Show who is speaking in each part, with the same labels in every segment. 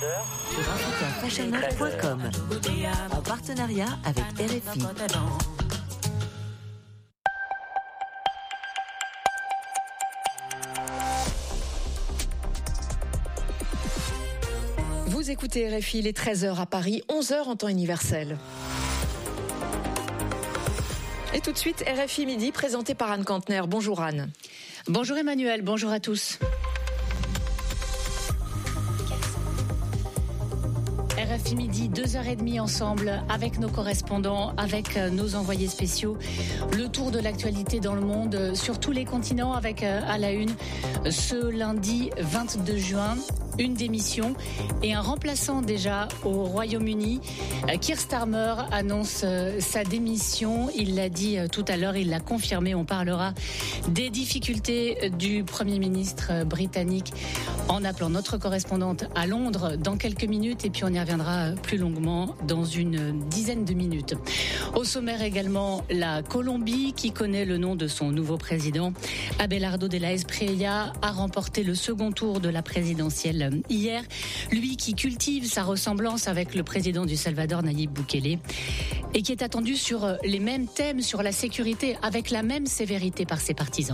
Speaker 1: sur africafashionweek.com en partenariat avec RFI.
Speaker 2: Vous écoutez RFI, il est 13h à Paris, 11h en temps universel. Et tout de suite, RFI Midi, présenté par Anne Kantner. Bonjour Anne.
Speaker 3: Bonjour Emmanuel, bonjour à tous. RFI Midi, 2h30 ensemble avec nos correspondants, avec nos envoyés spéciaux. Le tour de l'actualité dans le monde, sur tous les continents, avec à la une ce lundi 22 juin. Une démission et un remplaçant déjà au Royaume-Uni. Keir Starmer annonce sa démission. Il l'a dit tout à l'heure, il l'a confirmé. On parlera des difficultés du Premier ministre britannique en appelant notre correspondante à Londres dans quelques minutes. Et puis on y reviendra plus longuement dans une dizaine de minutes. Au sommaire également, la Colombie qui connaît le nom de son nouveau président. Abelardo de la Espriella a remporté le second tour de la présidentielle hier, lui qui cultive sa ressemblance avec le président du Salvador, Nayib Bukele, et qui est attendu sur les mêmes thèmes, sur la sécurité, avec la même sévérité par ses partisans.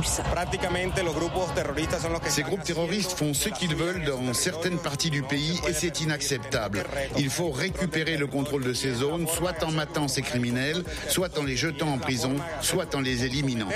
Speaker 4: Ces groupes terroristes font ce qu'ils veulent dans certaines parties du pays et c'est inacceptable. Il faut récupérer le contrôle de ces zones, soit en matant ces criminels, soit en les jetant en prison, soit en les éliminant.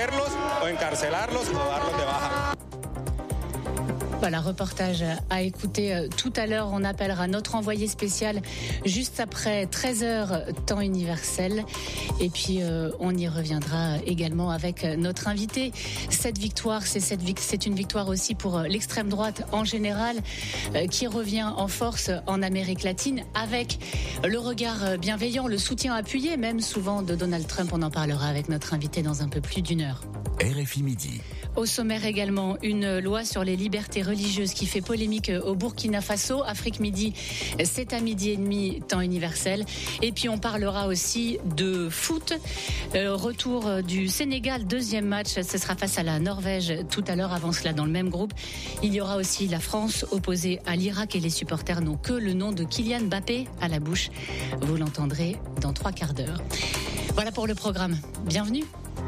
Speaker 3: Voilà, reportage à écouter tout à l'heure. On appellera notre envoyé spécial juste après 13h temps universel. Et puis on y reviendra également avec notre invité. Cette victoire, c'est une victoire aussi pour l'extrême droite en général, qui revient en force en Amérique latine avec le regard bienveillant, le soutien appuyé même souvent de Donald Trump. On en parlera avec notre invité dans un peu plus d'une heure.
Speaker 5: RFI Midi.
Speaker 3: Au sommaire également, une loi sur les libertés religieuses qui fait polémique au Burkina Faso. Afrique Midi, c'est à midi et demi, temps universel. Et puis on parlera aussi de foot. Retour du Sénégal, deuxième match, ce sera face à la Norvège tout à l'heure. Avant cela, dans le même groupe, il y aura aussi la France opposée à l'Irak et les supporters n'ont que le nom de Kylian Mbappé à la bouche. Vous l'entendrez dans 3 quarts d'heure. Voilà pour le programme. Bienvenue.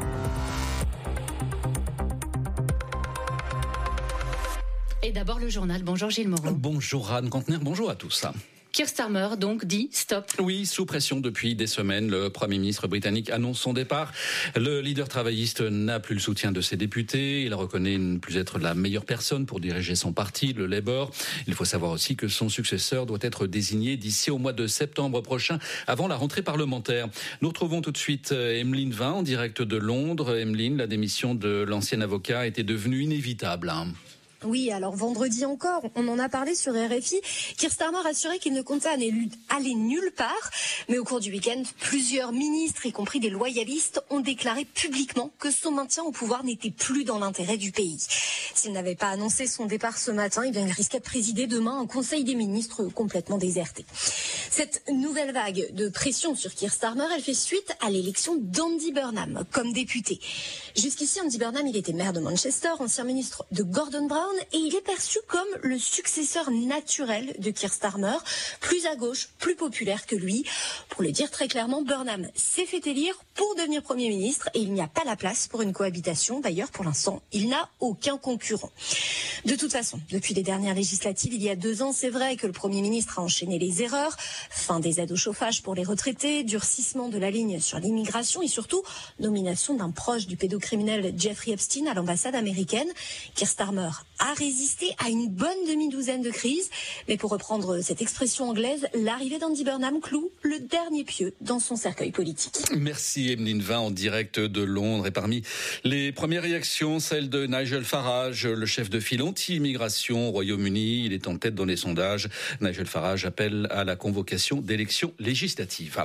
Speaker 3: Et d'abord le journal. Bonjour Gilles Moreau.
Speaker 6: Bonjour Anne Kantner, bonjour à tous.
Speaker 3: Keir Starmer donc dit stop.
Speaker 6: Oui, sous pression depuis des semaines, le Premier ministre britannique annonce son départ. Le leader travailliste n'a plus le soutien de ses députés. Il reconnaît ne plus être la meilleure personne pour diriger son parti, le Labour. Il faut savoir aussi que son successeur doit être désigné d'ici au mois de septembre prochain, avant la rentrée parlementaire. Nous retrouvons tout de suite Emeline Vin en direct de Londres. Emeline, la démission de l'ancien avocat était devenue inévitable.
Speaker 7: Oui, alors vendredi encore, on en a parlé sur RFI. Keir Starmer assurait qu'il ne comptait aller nulle part. Mais au cours du week-end, plusieurs ministres, y compris des loyalistes, ont déclaré publiquement que son maintien au pouvoir n'était plus dans l'intérêt du pays. S'il n'avait pas annoncé son départ ce matin, il risquait de présider demain un conseil des ministres complètement déserté. Cette nouvelle vague de pression sur Keir Starmer, elle fait suite à l'élection d'Andy Burnham comme député. Jusqu'ici, Andy Burnham, il était maire de Manchester, ancien ministre de Gordon Brown, et il est perçu comme le successeur naturel de Keir Starmer, plus à gauche, plus populaire que lui. Pour le dire très clairement, Burnham s'est fait élire pour devenir Premier ministre et il n'y a pas la place pour une cohabitation. D'ailleurs, pour l'instant, il n'a aucun concurrent. De toute façon, depuis les dernières législatives, il y a 2 ans, c'est vrai que le Premier ministre a enchaîné les erreurs. Fin des aides au chauffage pour les retraités, durcissement de la ligne sur l'immigration et surtout nomination d'un proche du pédocriminel Jeffrey Epstein à l'ambassade américaine. Keir Starmer a résisté à une bonne demi-douzaine de crises. Mais pour reprendre cette expression anglaise, l'arrivée d'Andy Burnham cloue le dernier pieu dans son cercueil politique.
Speaker 6: Merci Emeline Vin en direct de Londres. Et parmi les premières réactions, celle de Nigel Farage, le chef de file anti-immigration au Royaume-Uni. Il est en tête dans les sondages. Nigel Farage appelle à la convocation d'élections législatives.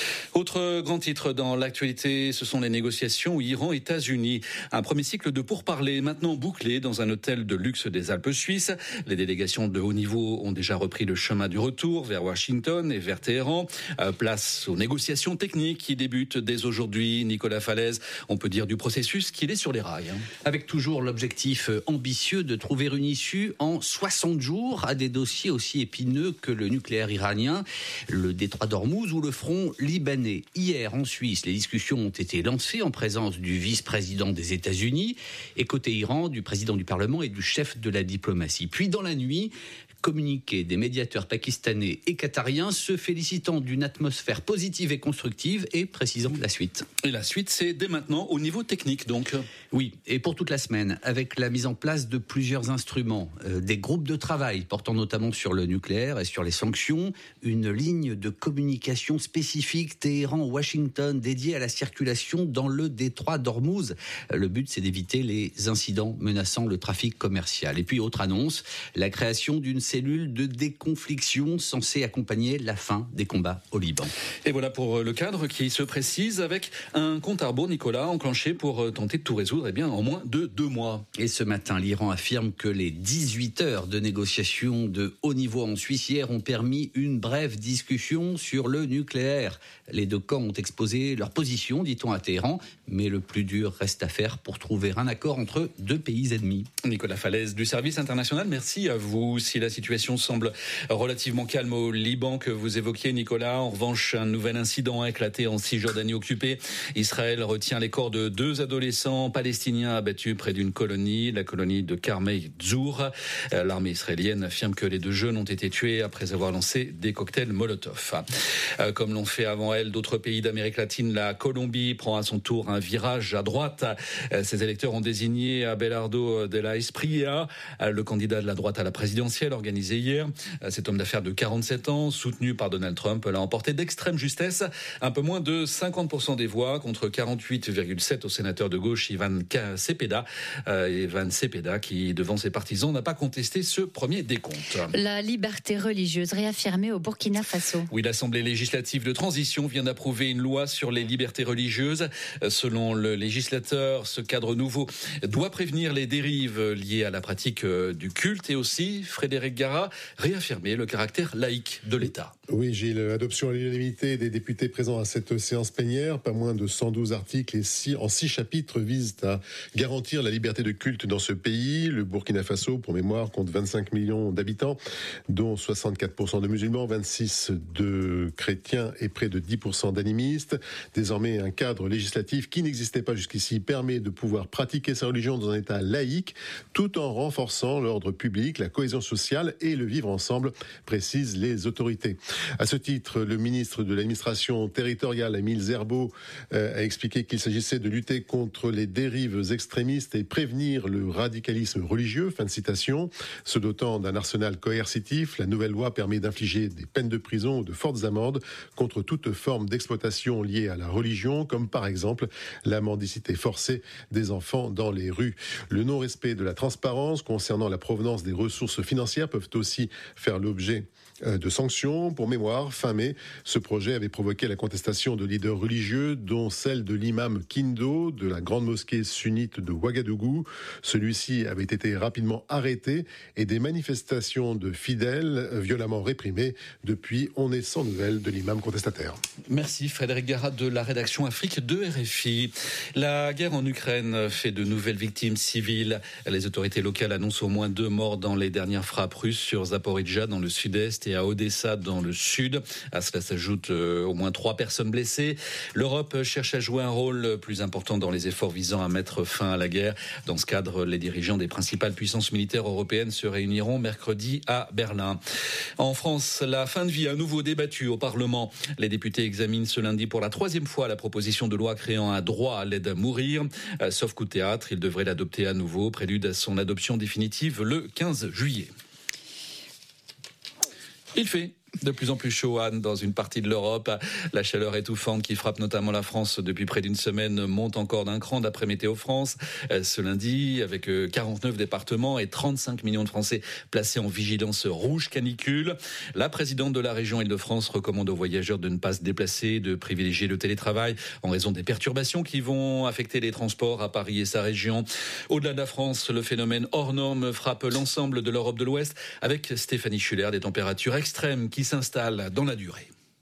Speaker 6: Autre grand titre dans l'actualité, ce sont les négociations Iran-États-Unis. Un premier cycle de pourparlers maintenant bouclé dans un hôtel de luxe des Alpes suisses. Les délégations de haut niveau ont déjà repris le chemin du retour vers Washington et vers Téhéran. Place aux négociations techniques qui débutent dès aujourd'hui. Nicolas Falaise, on peut dire du processus qu'il est sur les rails.
Speaker 5: Avec toujours l'objectif ambitieux de trouver une issue en 60 jours à des dossiers aussi épineux que le nucléaire iranien, le détroit d'Ormuz ou le front libanais. Hier, en Suisse, les discussions ont été lancées en présence du vice-président des États-Unis et côté Iran, du président du Parlement et du chef de la diplomatie. Puis dans la nuit, communiqué des médiateurs pakistanais et qatariens se félicitant d'une atmosphère positive et constructive et précisant la suite.
Speaker 6: Et la suite, c'est dès maintenant au niveau technique, donc.
Speaker 5: Oui, et pour toute la semaine, avec la mise en place de plusieurs instruments, des groupes de travail portant notamment sur le nucléaire et sur les sanctions, une ligne de communication spécifique Téhéran-Washington dédiée à la circulation dans le détroit d'Ormuz. Le but, c'est d'éviter les incidents menaçant le trafic commercial. Et puis, autre annonce, la création d'une cellule de déconfliction censée accompagner la fin des combats au Liban.
Speaker 6: Et voilà pour le cadre qui se précise avec un compte à rebours, Nicolas, enclenché pour tenter de tout résoudre en moins de 2 mois.
Speaker 5: Et ce matin, l'Iran affirme que les 18 heures de négociations de haut niveau en Suisse hier ont permis une brève discussion sur le nucléaire. Les deux camps ont exposé leur position, dit-on à Téhéran, mais le plus dur reste à faire pour trouver un accord entre deux pays ennemis.
Speaker 6: Nicolas Falaise du service international, merci à vous. Si la situation semble relativement calme au Liban que vous évoquiez, Nicolas, en revanche, un nouvel incident a éclaté en Cisjordanie occupée. Israël retient les corps de 2 adolescents palestiniens abattus près d'une colonie, la colonie de Karmei Dzour. L'armée israélienne affirme que les 2 jeunes ont été tués après avoir lancé des cocktails Molotov. Comme l'ont fait avant elle d'autres pays d'Amérique latine, la Colombie prend à son tour un virage à droite. Ses électeurs ont désigné Abelardo de la Espriella, le candidat de la droite à la présidentielle organisée hier. Cet homme d'affaires de 47 ans, soutenu par Donald Trump, l'a emporté d'extrême justesse, un peu moins de 50% des voix contre 48,7 au sénateur de gauche Ivan Cepeda. Ivan Cepeda qui, devant ses partisans, n'a pas contesté ce premier décompte.
Speaker 3: La liberté religieuse réaffirmée au Burkina Faso.
Speaker 6: Oui, l'Assemblée législative de transition vient d'approuver une loi sur les libertés religieuses. Selon le législateur, ce cadre nouveau doit prévenir les dérives liées à la pratique du culte et aussi, Frédéric Gara, réaffirmer le caractère laïque de l'État.
Speaker 8: Oui, Gilles, adoption à l'unanimité des députés présents à cette séance plénière. Pas moins de 112 articles et en 6 chapitres visent à garantir la liberté de culte dans ce pays. Le Burkina Faso, pour mémoire, compte 25 millions d'habitants, dont 64% de musulmans, 26% de chrétiens et près de 10% d'animistes. Désormais, un cadre législatif qui n'existait pas jusqu'ici permet de pouvoir pratiquer sa religion dans un État laïque, tout en renforçant l'ordre public, la cohésion sociale et le vivre ensemble, précisent les autorités. À ce titre, le ministre de l'administration territoriale, Émile Zerbo, a expliqué qu'il s'agissait de lutter contre les dérives extrémistes et prévenir le radicalisme religieux. Fin de citation. Se dotant d'un arsenal coercitif, la nouvelle loi permet d'infliger des peines de prison ou de fortes amendes contre toute forme d'exploitation liée à la religion, comme par exemple la mendicité forcée des enfants dans les rues. Le non-respect de la transparence concernant la provenance des ressources financières peuvent aussi faire l'objet de sanctions. Pour mémoire, fin mai, ce projet avait provoqué la contestation de leaders religieux, dont celle de l'imam Kindo de la grande mosquée sunnite de Ouagadougou. Celui-ci avait été rapidement arrêté et des manifestations de fidèles violemment réprimées. Depuis, on est sans nouvelles de l'imam contestataire.
Speaker 6: Merci Frédéric Gara de la rédaction Afrique de RFI. La guerre en Ukraine fait de nouvelles victimes civiles. Les autorités locales annoncent au moins 2 morts dans les dernières frappes russes sur Zaporijjia dans le sud-est et à Odessa dans le sud. À cela s'ajoutent au moins 3 personnes blessées. L'Europe cherche à jouer un rôle plus important dans les efforts visant à mettre fin à la guerre. Dans ce cadre, les dirigeants des principales puissances militaires européennes se réuniront mercredi à Berlin. En France, la fin de vie à nouveau débattue au Parlement. Les députés examinent ce lundi pour la 3e fois la proposition de loi créant un droit à l'aide à mourir. Sauf coup de théâtre, ils devraient l'adopter à nouveau, prélude à son adoption définitive le 15 juillet. Il fait de plus en plus chaud, Anne, dans une partie de l'Europe. La chaleur étouffante qui frappe notamment la France depuis près d'une semaine monte encore d'un cran d'après Météo France. Ce lundi, avec 49 départements et 35 millions de Français placés en vigilance rouge canicule. La présidente de la région Île-de-France recommande aux voyageurs de ne pas se déplacer, de privilégier le télétravail en raison des perturbations qui vont affecter les transports à Paris et sa région. Au-delà de la France, le phénomène hors norme frappe l'ensemble de l'Europe de l'Ouest avec Stéphanie Schuller, des températures extrêmes qui s'installent dans la durée.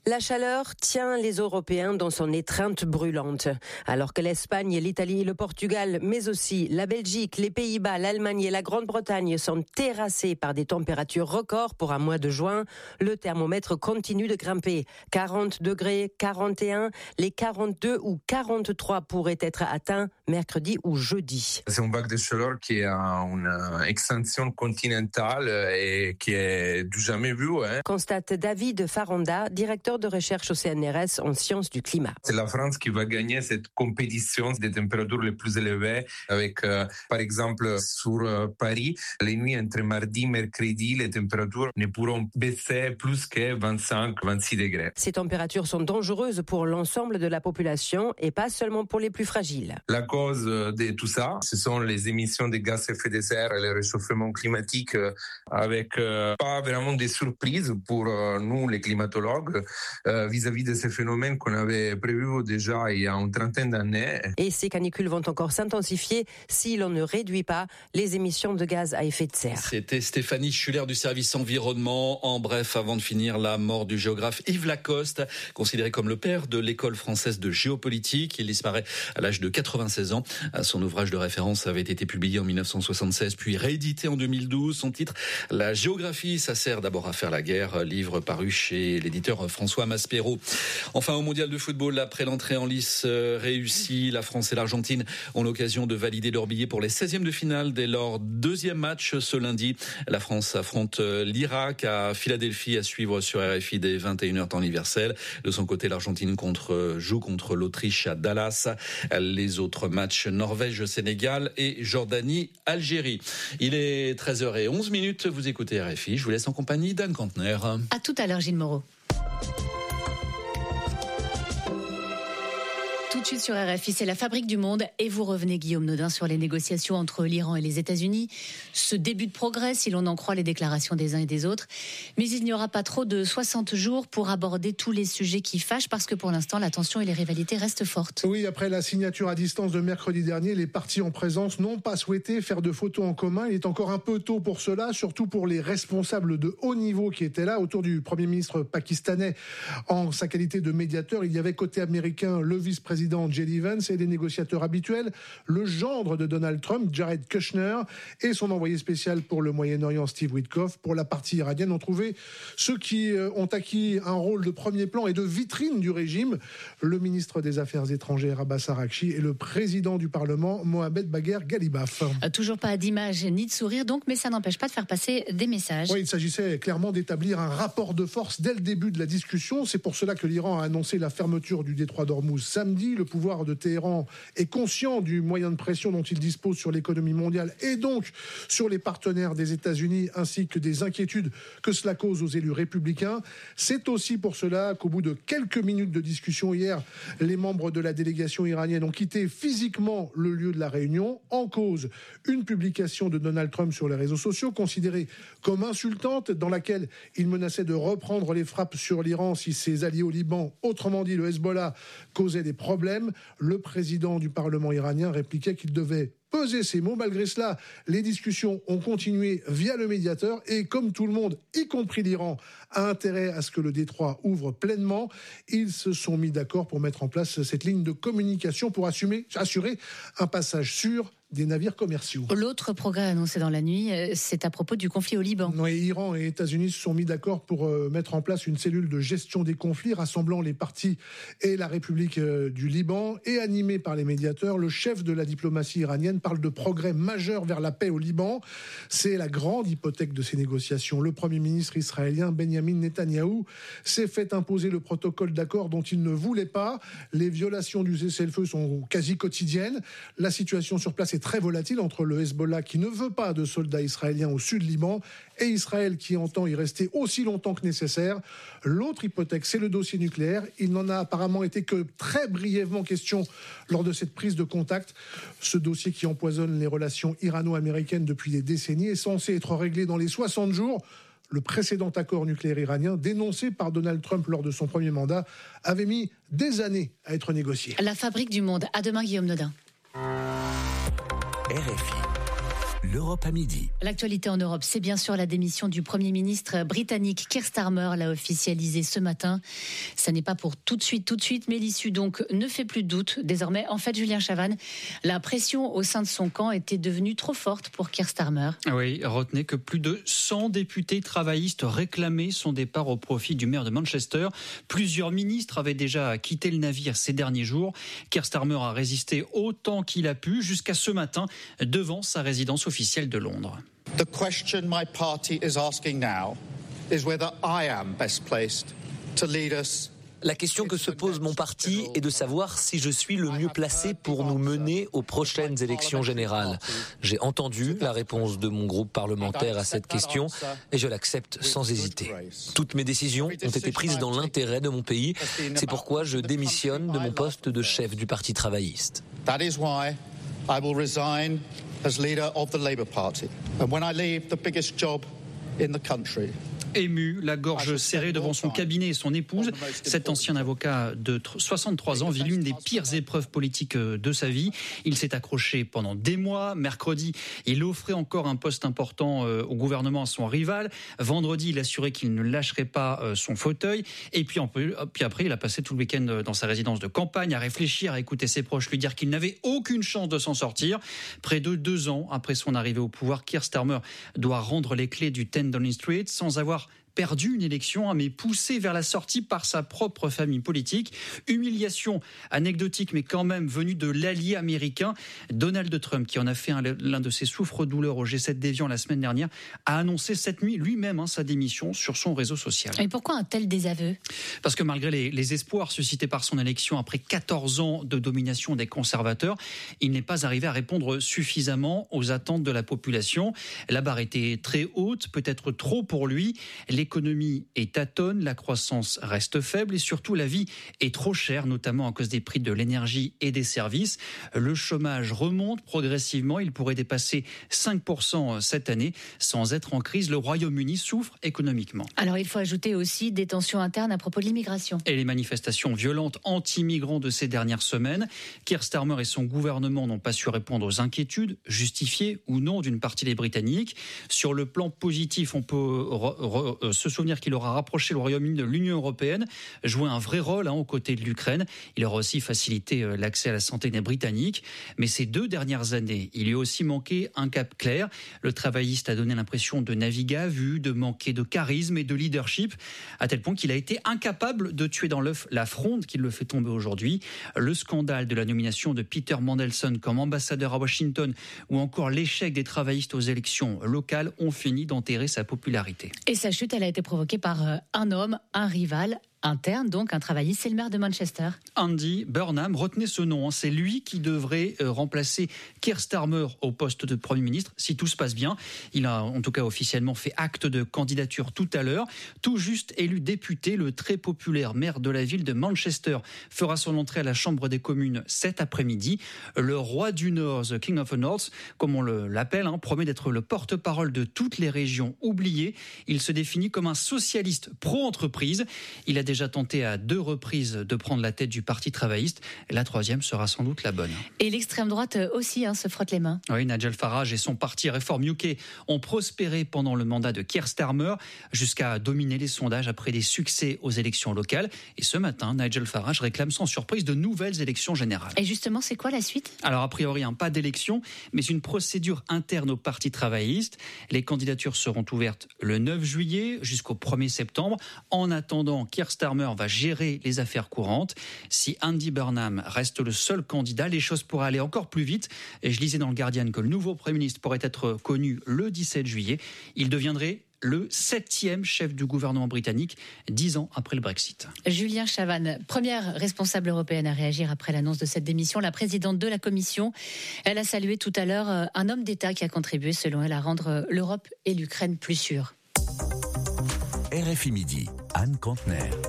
Speaker 9: La chaleur tient les Européens dans son étreinte brûlante. Alors que l'Espagne, l'Italie, le Portugal, mais aussi la Belgique, les Pays-Bas, l'Allemagne et la Grande-Bretagne sont terrassés par des températures records pour un mois de juin, le thermomètre continue de grimper. 40 degrés, 41, les 42 ou 43 pourraient être atteints mercredi ou jeudi.
Speaker 10: C'est une vague de chaleur qui a une extension continentale et qui est du jamais vu.
Speaker 9: Constate David Faranda, directeur de recherche au CNRS en sciences du climat.
Speaker 10: C'est la France qui va gagner cette compétition des températures les plus élevées avec, par exemple, sur Paris, les nuits entre mardi et mercredi, les températures ne pourront baisser plus que 25-26 degrés.
Speaker 9: Ces températures sont dangereuses pour l'ensemble de la population et pas seulement pour les plus fragiles.
Speaker 10: La cause de tout ça, ce sont les émissions de gaz à effet de serre et le réchauffement climatique avec pas vraiment des surprises pour nous, les climatologues, vis-à-vis de ces phénomènes qu'on avait prévus déjà il y a une trentaine d'années.
Speaker 9: Et ces canicules vont encore s'intensifier si l'on ne réduit pas les émissions de gaz à effet de serre.
Speaker 6: C'était Stéphanie Schuller du service environnement. En bref, avant de finir, la mort du géographe Yves Lacoste, considéré comme le père de l'école française de géopolitique. Il disparaît à l'âge de 96 ans. Son ouvrage de référence avait été publié en 1976, puis réédité en 2012. Son titre, La géographie, ça sert d'abord à faire la guerre, livre paru chez l'éditeur François Maspero. Enfin, au mondial de football, après l'entrée en lice réussie, la France et l'Argentine ont l'occasion de valider leur billet pour les 16e de finale dès leur deuxième match ce lundi. La France affronte l'Irak à Philadelphie, à suivre sur RFI dès 21h temps universel. De son côté, l'Argentine joue contre l'Autriche à Dallas. Les autres matchs, Norvège-Sénégal et Jordanie-Algérie. Il est 13h11. Vous écoutez RFI. Je vous laisse en compagnie d'Anne Kantner.
Speaker 3: À tout à l'heure, Gilles Moreau. Tout de suite sur RFI, c'est la fabrique du monde et vous revenez, Guillaume Nodin, sur les négociations entre l'Iran et les États-Unis. Ce début de progrès, si l'on en croit les déclarations des uns et des autres. Mais il n'y aura pas trop de 60 jours pour aborder tous les sujets qui fâchent parce que pour l'instant, la tension et les rivalités restent fortes.
Speaker 11: Oui, après la signature à distance de mercredi dernier, les parties en présence n'ont pas souhaité faire de photos en commun. Il est encore un peu tôt pour cela, surtout pour les responsables de haut niveau qui étaient là. Autour du Premier ministre pakistanais, en sa qualité de médiateur, il y avait côté américain le vice-président J.D. Vance et des négociateurs habituels, le gendre de Donald Trump, Jared Kushner, et son envoyé spécial pour le Moyen-Orient, Steve Witkoff. Pour la partie iranienne, on trouvait ceux qui ont acquis un rôle de premier plan et de vitrine du régime, le ministre des Affaires étrangères Abbas Araghchi et le président du Parlement Mohamed Bagher Ghalibaf.
Speaker 3: Toujours pas d'image ni de sourire donc, mais ça n'empêche pas de faire passer des messages.
Speaker 11: Oui, il s'agissait clairement d'établir un rapport de force dès le début de la discussion. C'est pour cela que l'Iran a annoncé la fermeture du détroit d'Ormuz samedi. Le pouvoir de Téhéran est conscient du moyen de pression dont il dispose sur l'économie mondiale et donc sur les partenaires des États-Unis, ainsi que des inquiétudes que cela cause aux élus républicains. C'est aussi pour cela qu'au bout de quelques minutes de discussion hier, les membres de la délégation iranienne ont quitté physiquement le lieu de la réunion. En cause, une publication de Donald Trump sur les réseaux sociaux considérée comme insultante, dans laquelle il menaçait de reprendre les frappes sur l'Iran si ses alliés au Liban, autrement dit le Hezbollah, causaient des problèmes. Le président du Parlement iranien répliquait qu'il devait peser ses mots. Malgré cela, les discussions ont continué via le médiateur et comme tout le monde, y compris l'Iran, a intérêt à ce que le détroit ouvre pleinement, ils se sont mis d'accord pour mettre en place cette ligne de communication pour assurer un passage sûr des navires commerciaux.
Speaker 3: L'autre progrès annoncé dans la nuit, c'est à propos du conflit au Liban.
Speaker 11: Oui, Iran et États-Unis se sont mis d'accord pour mettre en place une cellule de gestion des conflits rassemblant les partis et la République du Liban et animée par les médiateurs. Le chef de la diplomatie iranienne parle de progrès majeurs vers la paix au Liban. C'est la grande hypothèque de ces négociations. Le Premier ministre israélien Benjamin Netanyahou s'est fait imposer le protocole d'accord dont il ne voulait pas. Les violations du cessez-le-feu sont quasi quotidiennes. La situation sur place est très volatile entre le Hezbollah qui ne veut pas de soldats israéliens au sud Liban et Israël qui entend y rester aussi longtemps que nécessaire. L'autre hypothèque, c'est le dossier nucléaire. Il n'en a apparemment été que très brièvement question lors de cette prise de contact. Ce dossier qui empoisonne les relations irano-américaines depuis des décennies est censé être réglé dans les 60 jours. Le précédent accord nucléaire iranien, dénoncé par Donald Trump lors de son premier mandat, avait mis des années à être négocié.
Speaker 3: La fabrique du monde. À demain, Guillaume Nodin.
Speaker 1: RFI.
Speaker 12: l'Europe à midi.
Speaker 3: L'actualité en Europe, c'est bien sûr la démission du Premier ministre britannique Keir Starmer, l'a officialisé ce matin. Ça n'est pas pour tout de suite, mais l'issue donc ne fait plus de doute. Désormais, en fait, Julien Chavannes, la pression au sein de son camp était devenue trop forte pour Keir Starmer.
Speaker 13: Oui, retenez que plus de 100 députés travaillistes réclamaient son départ au profit du maire de Manchester. Plusieurs ministres avaient déjà quitté le navire ces derniers jours. Keir Starmer a résisté autant qu'il a pu jusqu'à ce matin devant sa résidence officielle de Londres.
Speaker 14: The question my party is asking now is whether I am best placed to lead us.
Speaker 15: La question que se pose mon parti est de savoir si je suis le mieux placé pour nous mener aux prochaines élections générales. J'ai entendu la réponse de mon groupe parlementaire à cette question et je l'accepte sans hésiter. Toutes mes décisions ont été prises dans l'intérêt de mon pays. C'est pourquoi je démissionne de mon poste de chef du Parti travailliste.
Speaker 14: That is why I will resign as leader of the Labour Party. And when I leave the biggest job in the country.
Speaker 13: Ému, la gorge serrée devant son cabinet et son épouse, cet ancien avocat de 63 ans vit l'une des pires épreuves politiques de sa vie. Il s'est accroché pendant des mois. Mercredi, il offrait encore un poste important au gouvernement à son rival. Vendredi, il assurait qu'il ne lâcherait pas son fauteuil. Et puis après, il a passé tout le week-end dans sa résidence de campagne à réfléchir, à écouter ses proches lui dire qu'il n'avait aucune chance de s'en sortir. Près de 2 ans après son arrivée au pouvoir, Keir Starmer doit rendre les clés du 10 Downing Street sans avoir perdu une élection, mais poussé vers la sortie par sa propre famille politique. Humiliation anecdotique, mais quand même venue de l'allié américain. Donald Trump, qui en a fait l'un de ses souffres-douleurs au G7 d'Évian la semaine dernière, a annoncé cette nuit lui-même sa démission sur son réseau social.
Speaker 3: Et pourquoi un tel désaveu ?
Speaker 13: Parce que malgré les espoirs suscités par son élection après 14 ans de domination des conservateurs, il n'est pas arrivé à répondre suffisamment aux attentes de la population. La barre était très haute, peut-être trop pour lui. L'économie est tâtonne, la croissance reste faible et surtout la vie est trop chère, notamment à cause des prix de l'énergie et des services. Le chômage remonte progressivement, il pourrait dépasser 5% cette année. Sans être en crise, le Royaume-Uni souffre économiquement.
Speaker 3: Alors il faut ajouter aussi des tensions internes à propos de l'immigration.
Speaker 13: Et les manifestations violentes anti-migrants de ces dernières semaines. Keir Starmer et son gouvernement n'ont pas su répondre aux inquiétudes, justifiées ou non, d'une partie des Britanniques. Sur le plan positif, on peut se souvenir qu'il aura rapproché le Royaume-Uni de l'Union européenne, joué un vrai rôle aux côtés de l'Ukraine. Il aura aussi facilité l'accès à la santé des Britanniques. Mais ces 2 dernières années, il lui a aussi manqué un cap clair. Le travailliste a donné l'impression de naviguer à vue, de manquer de charisme et de leadership, à tel point qu'il a été incapable de tuer dans l'œuf la fronde qui le fait tomber aujourd'hui. Le scandale de la nomination de Peter Mandelson comme ambassadeur à Washington ou encore l'échec des travaillistes aux élections locales ont fini d'enterrer sa popularité.
Speaker 3: Et sa chute, elle a été provoquée par un homme, un rival interne, donc un travailliste, c'est le maire de Manchester.
Speaker 13: Andy Burnham, retenez ce nom, c'est lui qui devrait remplacer Keir Starmer au poste de Premier ministre, si tout se passe bien. Il a en tout cas officiellement fait acte de candidature tout à l'heure. Tout juste élu député, le très populaire maire de la ville de Manchester fera son entrée à la Chambre des communes cet après-midi. Le roi du Nord, the King of the North, comme on l'appelle, promet d'être le porte-parole de toutes les régions oubliées. Il se définit comme un socialiste pro-entreprise. Il a déjà tenté à 2 reprises de prendre la tête du Parti travailliste. La 3e sera sans doute la bonne.
Speaker 3: Et l'extrême droite aussi se frotte les mains.
Speaker 13: Oui, Nigel Farage et son parti Reform UK ont prospéré pendant le mandat de Keir Starmer jusqu'à dominer les sondages après des succès aux élections locales. Et ce matin, Nigel Farage réclame sans surprise de nouvelles élections générales.
Speaker 3: Et justement, c'est quoi la suite ?
Speaker 13: Alors, a priori, pas d'élection, mais une procédure interne au Parti travailliste. Les candidatures seront ouvertes le 9 juillet jusqu'au 1er septembre. En attendant, Keir Starmer va gérer les affaires courantes. Si Andy Burnham reste le seul candidat, les choses pourraient aller encore plus vite. Et je lisais dans le Guardian que le nouveau Premier ministre pourrait être connu le 17 juillet. Il deviendrait le 7e chef du gouvernement britannique, 10 ans après le Brexit.
Speaker 3: Julien Chavannes, première responsable européenne à réagir après l'annonce de cette démission, la présidente de la Commission. Elle a salué tout à l'heure un homme d'État qui a contribué, selon elle, à rendre l'Europe et l'Ukraine plus sûres.
Speaker 12: RFI Midi, Anne Contener.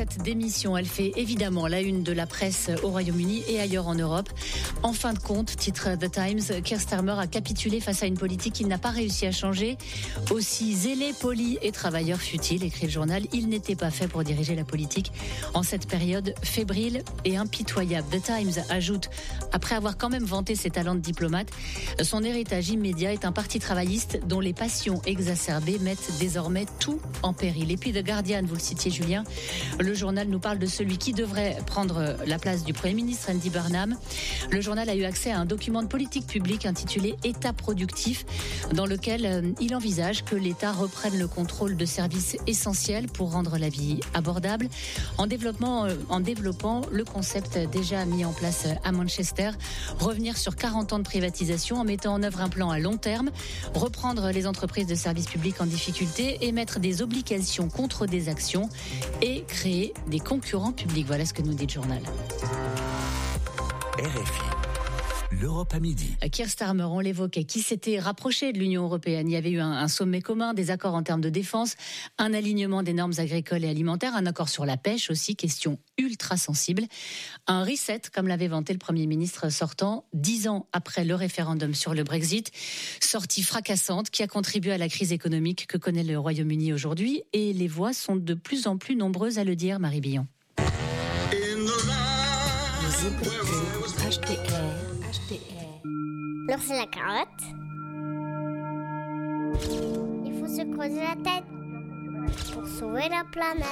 Speaker 3: cette démission, elle fait évidemment la une de la presse au Royaume-Uni et ailleurs en Europe. En fin de compte, titre The Times, Keir Starmer a capitulé face à une politique qu'il n'a pas réussi à changer. Aussi zélé, poli et travailleur fut-il, écrit le journal, il n'était pas fait pour diriger la politique en cette période fébrile et impitoyable. The Times ajoute, après avoir quand même vanté ses talents de diplomate, son héritage immédiat est un parti travailliste dont les passions exacerbées mettent désormais tout en péril. Et puis The Guardian, vous le citiez Julien, le journal nous parle de celui qui devrait prendre la place du Premier ministre, Andy Burnham. Le journal a eu accès à un document de politique publique intitulé « État productif » dans lequel il envisage que l'État reprenne le contrôle de services essentiels pour rendre la vie abordable en développant le concept déjà mis en place à Manchester, revenir sur 40 ans de privatisation en mettant en œuvre un plan à long terme, reprendre les entreprises de services publics en difficulté, émettre des obligations contre des actions et créer des concurrents publics. Voilà ce que nous dit le journal.
Speaker 12: RFI. L'Europe à midi.
Speaker 3: Keir Starmer, on l'évoquait, qui s'était rapproché de l'Union européenne. Il y avait eu un sommet commun, des accords en termes de défense, un alignement des normes agricoles et alimentaires, un accord sur la pêche aussi, question ultra sensible. Un reset, comme l'avait vanté le Premier ministre sortant, 10 ans après le référendum sur le Brexit. Sortie fracassante qui a contribué à la crise économique que connaît le Royaume-Uni aujourd'hui. Et les voix sont de plus en plus nombreuses à le dire, Marie Billon.
Speaker 16: Alors c'est la carotte. Il faut se creuser la tête pour sauver la planète.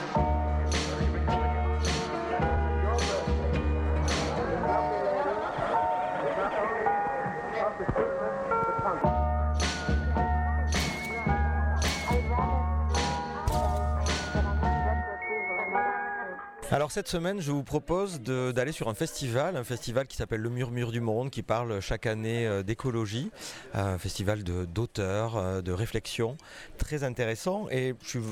Speaker 17: Alors cette semaine, je vous propose d'aller sur un festival qui s'appelle Le Murmure du Monde, qui parle chaque année d'écologie, un festival d'auteurs, de réflexion, très intéressant. Et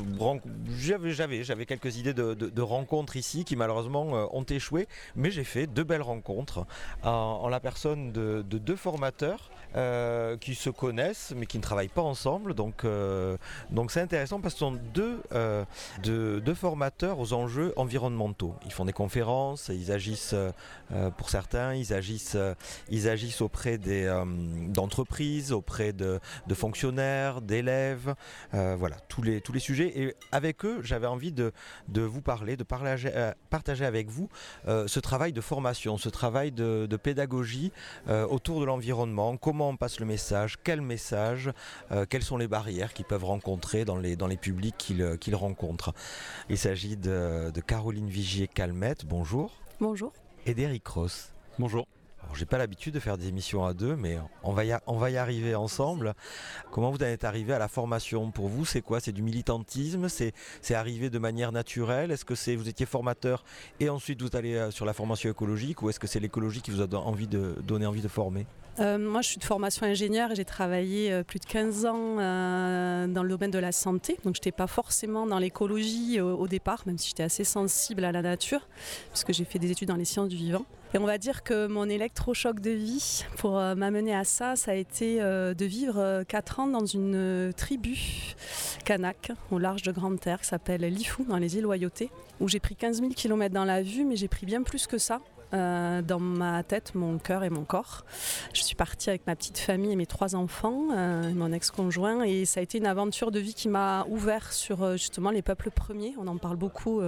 Speaker 17: j'avais quelques idées de rencontres ici qui malheureusement ont échoué, mais j'ai fait 2 belles rencontres en la personne de 2 formateurs qui se connaissent mais qui ne travaillent pas ensemble. Donc c'est intéressant parce que ce sont deux formateurs aux enjeux environnementaux. Ils font des conférences, ils agissent pour certains, ils agissent auprès d'entreprises, auprès de fonctionnaires, d'élèves, voilà, tous les sujets. Et avec eux, j'avais envie de vous parler, de partager avec vous ce travail de formation, ce travail de pédagogie autour de l'environnement, comment on passe le message, quel message, quelles sont les barrières qu'ils peuvent rencontrer dans les publics qu'ils rencontrent. Il s'agit de Caroline Vigier-Calmette, bonjour.
Speaker 18: Bonjour.
Speaker 17: Et d'Eric Ross.
Speaker 19: Bonjour.
Speaker 17: Alors, j'ai pas l'habitude de faire des émissions à 2, mais on va y arriver ensemble. Comment vous en êtes arrivé à la formation? Pour vous, c'est quoi? C'est du militantisme? C'est arrivé de manière naturelle? Est-ce que vous étiez formateur et ensuite vous allez sur la formation écologique, ou est-ce que c'est l'écologie qui vous a donné envie de former?
Speaker 18: Moi, je suis de formation ingénieure et j'ai travaillé plus de 15 ans dans le domaine de la santé. Donc, je n'étais pas forcément dans l'écologie au départ, même si j'étais assez sensible à la nature, puisque j'ai fait des études dans les sciences du vivant. Et on va dire que mon électrochoc de vie pour m'amener à ça a été de vivre 4 ans dans une tribu kanak au large de Grande-Terre qui s'appelle Lifou, dans les îles Loyauté, où j'ai pris 15 000 km dans la vue, mais j'ai pris bien plus que ça. Dans ma tête, mon cœur et mon corps. Je suis partie avec ma petite famille et mes 3 enfants, mon ex-conjoint, et ça a été une aventure de vie qui m'a ouvert sur justement les peuples premiers. On en parle beaucoup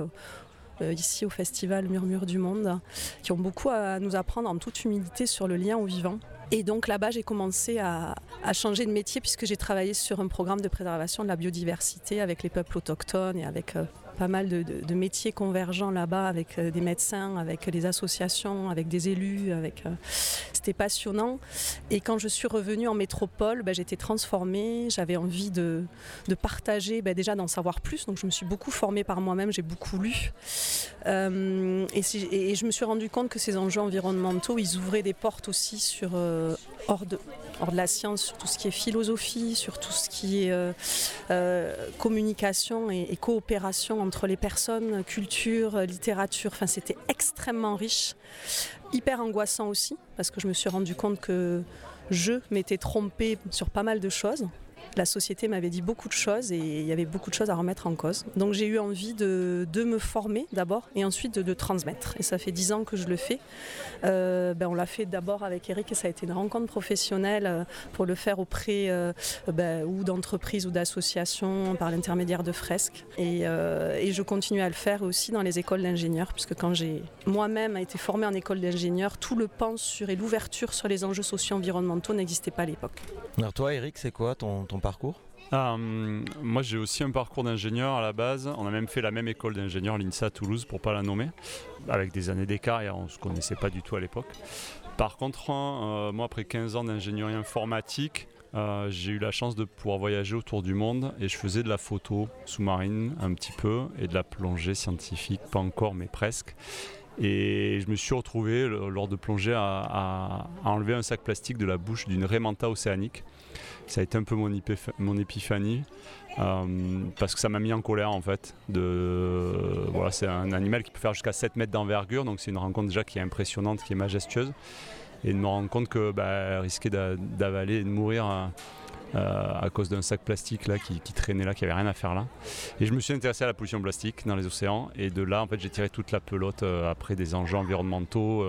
Speaker 18: ici au festival Murmure du Monde, qui ont beaucoup à nous apprendre en toute humilité sur le lien au vivant. Et donc là-bas, j'ai commencé à changer de métier puisque j'ai travaillé sur un programme de préservation de la biodiversité avec les peuples autochtones et avec pas mal de métiers convergents là-bas, avec des médecins, avec des associations, avec des élus. C'était passionnant. Et quand je suis revenue en métropole, j'étais transformée. J'avais envie de partager, déjà d'en savoir plus. Donc je me suis beaucoup formée par moi-même, j'ai beaucoup lu. Et je me suis rendu compte que ces enjeux environnementaux, ils ouvraient des portes aussi sur hors de la science, sur tout ce qui est philosophie, sur tout ce qui est communication et coopération entre les personnes, culture, littérature. Enfin, c'était extrêmement riche, hyper angoissant aussi, parce que je me suis rendu compte que je m'étais trompée sur pas mal de choses. La société m'avait dit beaucoup de choses et il y avait beaucoup de choses à remettre en cause. Donc j'ai eu envie de me former d'abord et ensuite de transmettre. Et ça fait 10 ans que je le fais. On l'a fait d'abord avec Eric et ça a été une rencontre professionnelle pour le faire auprès ou d'entreprises ou d'associations par l'intermédiaire de fresques. Et je continue à le faire aussi dans les écoles d'ingénieurs, puisque quand j'ai moi-même été formée en école d'ingénieur, tout le pan sur et l'ouverture sur les enjeux socio-environnementaux n'existait pas à l'époque.
Speaker 17: Alors toi Eric, c'est quoi ton parcours ?
Speaker 19: Moi j'ai aussi un parcours d'ingénieur à la base. On a même fait la même école d'ingénieur, l'INSA à Toulouse pour pas la nommer, avec des années d'écart et on ne se connaissait pas du tout à l'époque. Par contre, moi après 15 ans d'ingénierie informatique, j'ai eu la chance de pouvoir voyager autour du monde et je faisais de la photo sous-marine un petit peu et de la plongée scientifique, pas encore mais presque. Et je me suis retrouvé lors de plongée à enlever un sac plastique de la bouche d'une raie manta océanique. Ça a été un peu mon épiphanie parce que ça m'a mis en colère en fait. C'est un animal qui peut faire jusqu'à 7 mètres d'envergure, donc c'est une rencontre déjà qui est impressionnante, qui est majestueuse. Et de me rendre compte que risquer d'avaler et de mourir à cause d'un sac plastique là, qui traînait là, qui avait rien à faire là. Et je me suis intéressé à la pollution plastique dans les océans et de là en fait j'ai tiré toute la pelote après des enjeux environnementaux.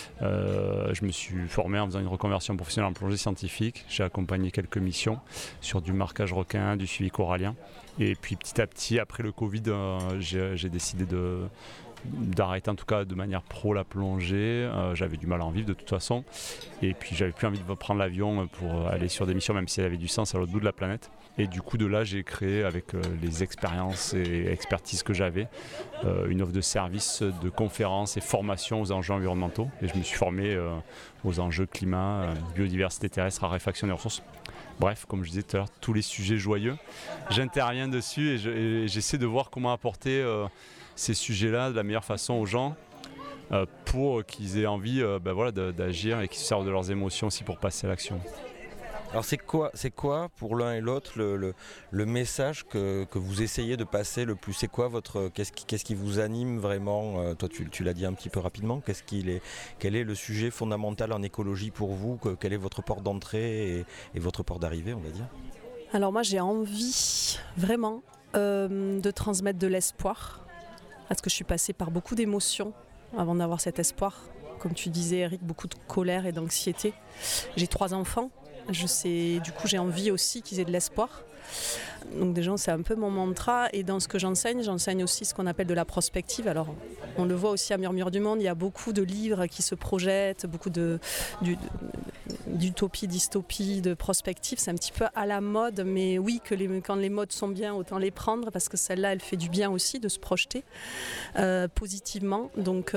Speaker 19: Je me suis formé en faisant une reconversion professionnelle en plongée scientifique. J'ai accompagné quelques missions sur du marquage requin, du suivi corallien. Et puis petit à petit après le Covid, j'ai décidé d'arrêter en tout cas de manière pro la plongée. J'avais du mal à en vivre de toute façon et puis j'avais plus envie de prendre l'avion pour aller sur des missions même si elles avaient du sens à l'autre bout de la planète. Et du coup de là j'ai créé avec les expériences et expertises que j'avais une offre de services, de conférences et formations aux enjeux environnementaux et je me suis formé aux enjeux climat, biodiversité terrestre, raréfaction des ressources. Bref, comme je disais tout à l'heure, tous les sujets joyeux, j'interviens dessus et j'essaie de voir comment apporter ces sujets-là de la meilleure façon aux gens pour qu'ils aient envie d'agir et qu'ils se servent de leurs émotions aussi pour passer à l'action.
Speaker 17: Alors c'est quoi pour l'un et l'autre le message que vous essayez de passer le plus ? C'est quoi qu'est-ce qui vous anime vraiment ? Toi tu l'as dit un petit peu rapidement, quel est le sujet fondamental en écologie pour vous ? Quelle est votre porte d'entrée et votre porte d'arrivée, on va dire ?
Speaker 18: Alors moi j'ai envie vraiment de transmettre de l'espoir. Parce que je suis passée par beaucoup d'émotions avant d'avoir cet espoir. Comme tu disais Eric, beaucoup de colère et d'anxiété. J'ai 3 enfants, du coup j'ai envie aussi qu'ils aient de l'espoir. Donc déjà c'est un peu mon mantra et dans ce que j'enseigne aussi ce qu'on appelle de la prospective. Alors on le voit aussi à Murmure du Monde, il y a beaucoup de livres qui se projettent, beaucoup d'utopie, dystopie, de prospective, c'est un petit peu à la mode, mais oui quand les modes sont bien autant les prendre parce que celle-là elle fait du bien aussi de se projeter positivement. Donc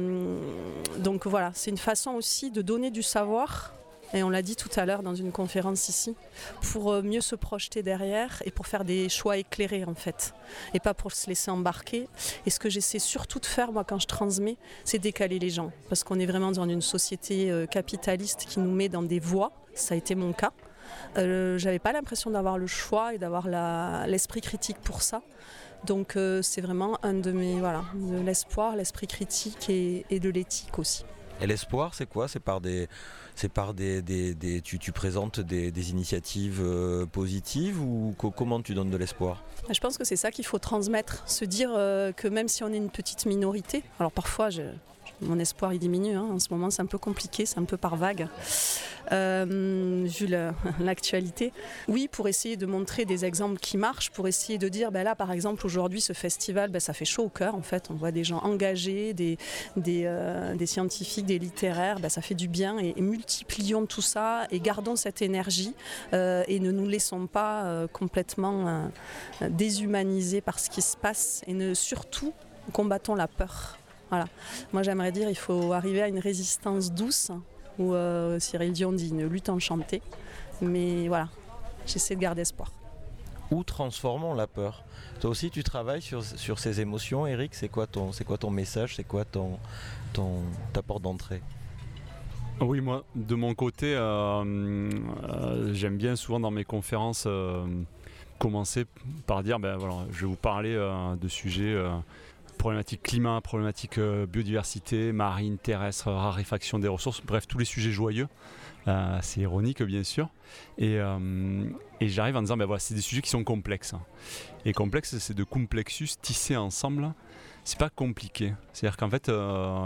Speaker 18: voilà, c'est une façon aussi de donner du savoir. Et on l'a dit tout à l'heure dans une conférence ici, pour mieux se projeter derrière et pour faire des choix éclairés en fait, et pas pour se laisser embarquer. Et ce que j'essaie surtout de faire moi quand je transmets, c'est décaler les gens, parce qu'on est vraiment dans une société capitaliste qui nous met dans des voies, ça a été mon cas. J'avais pas l'impression d'avoir le choix et d'avoir l'esprit critique pour ça. Donc c'est vraiment un de mes, de l'espoir, l'esprit critique et de l'éthique aussi.
Speaker 17: Et l'espoir, c'est quoi ? Tu présentes des initiatives positives ou comment tu donnes de l'espoir ?
Speaker 18: Je pense que c'est ça qu'il faut transmettre, se dire que même si on est une petite minorité, alors parfois mon espoir il diminue, en ce moment c'est un peu compliqué, c'est un peu par vague, vu l'actualité. Oui, pour essayer de montrer des exemples qui marchent, pour essayer de dire, là par exemple aujourd'hui ce festival, ça fait chaud au cœur en fait, on voit des gens engagés, des scientifiques, des littéraires, ça fait du bien et multiplions tout ça et gardons cette énergie et ne nous laissons pas complètement déshumanisés par ce qui se passe et surtout combattons la peur. Voilà. Moi j'aimerais dire il faut arriver à une résistance douce ou Cyril Dion dit une lutte enchantée, mais voilà, j'essaie de garder espoir.
Speaker 17: Ou transformons la peur. Toi aussi tu travailles sur ces émotions, Eric, c'est quoi ton message, c'est quoi ta porte d'entrée ?
Speaker 19: Oui, moi de mon côté j'aime bien souvent dans mes conférences commencer par dire je vais vous parler de sujets Problématique climat, problématique biodiversité, marine, terrestre, raréfaction des ressources, bref, tous les sujets joyeux. C'est ironique bien sûr. Et j'arrive en disant, voilà, c'est des sujets qui sont complexes. Et complexe, c'est de complexus tissés ensemble. C'est pas compliqué. C'est-à-dire qu'en fait,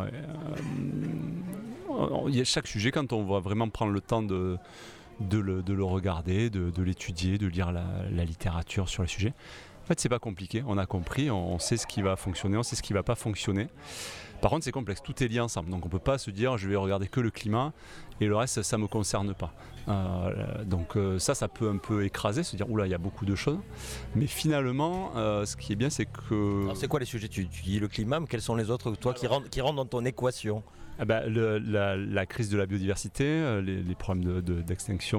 Speaker 19: il y a chaque sujet, quand on va vraiment prendre le temps de le regarder, de l'étudier, de lire la littérature sur le sujet. En fait, c'est pas compliqué, on a compris, on sait ce qui va fonctionner, on sait ce qui va pas fonctionner. Par contre, c'est complexe, tout est lié ensemble. Donc on peut pas se dire, je vais regarder que le climat et le reste, ça me concerne pas. Donc ça peut un peu écraser, se dire, oula, il y a beaucoup de choses. Mais finalement, ce qui est bien, c'est que...
Speaker 17: Alors c'est quoi les sujets? Tu dis le climat, mais quels sont les autres, toi, qui rentrent dans ton équation?
Speaker 19: La crise de la biodiversité, les problèmes d'extinction